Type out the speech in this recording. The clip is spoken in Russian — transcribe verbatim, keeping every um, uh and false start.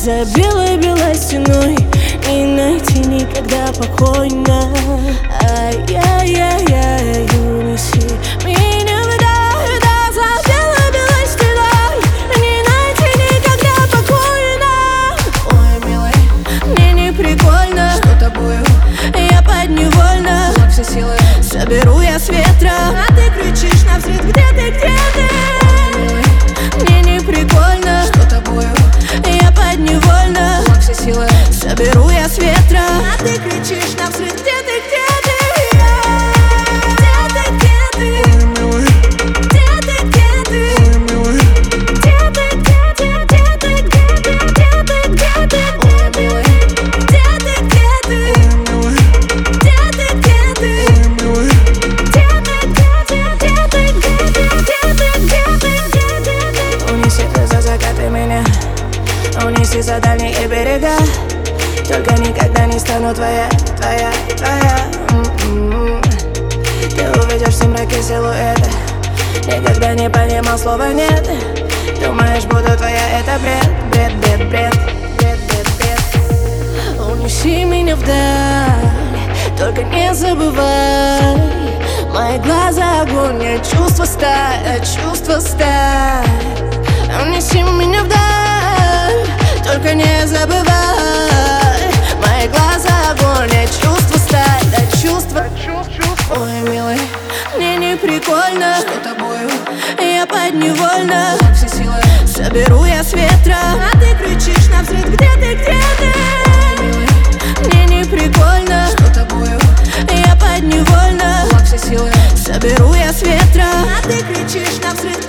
За белой-белой стеной не найти никогда покойно. Ай-яй-яй-яй, унеси меня вдаль. Да, за белой-белой стеной не найти никогда покойно. Ой, милый, мне не прикольно с тобою, я подневольна. Все силы соберу я с ветра, а ты кричишь навслед: где ты, где ты? Мне не прикольно с тобою, я подневольна. Все силы соберу я с ветра, а ты кричишь навслед: где ты, где ты? Унеси за дальние берега, только никогда не стану твоя, твоя, твоя. М-м-м. Ты увидишь в сумраке силуэта, никогда не понимал слова нет. Думаешь, буду твоя, это бред, бред, бред, бред, бред, бред, бред. Унеси меня вдаль, только не забывай. Мои глаза огонь, а чувства сталь, а чувства сталь. Унеси меня вдаль, только не забывай. Мои глаза огонь, а чувства сталь, а чувства. Ой, милый, мне не прикольно с тобою, я подневольна. Все силы соберу я с ветра, а ты кричишь навслед: где ты, где ты? Мне не прикольно с тобою, я подневольна. Все силы соберу я с ветра, а ты кричишь навслед: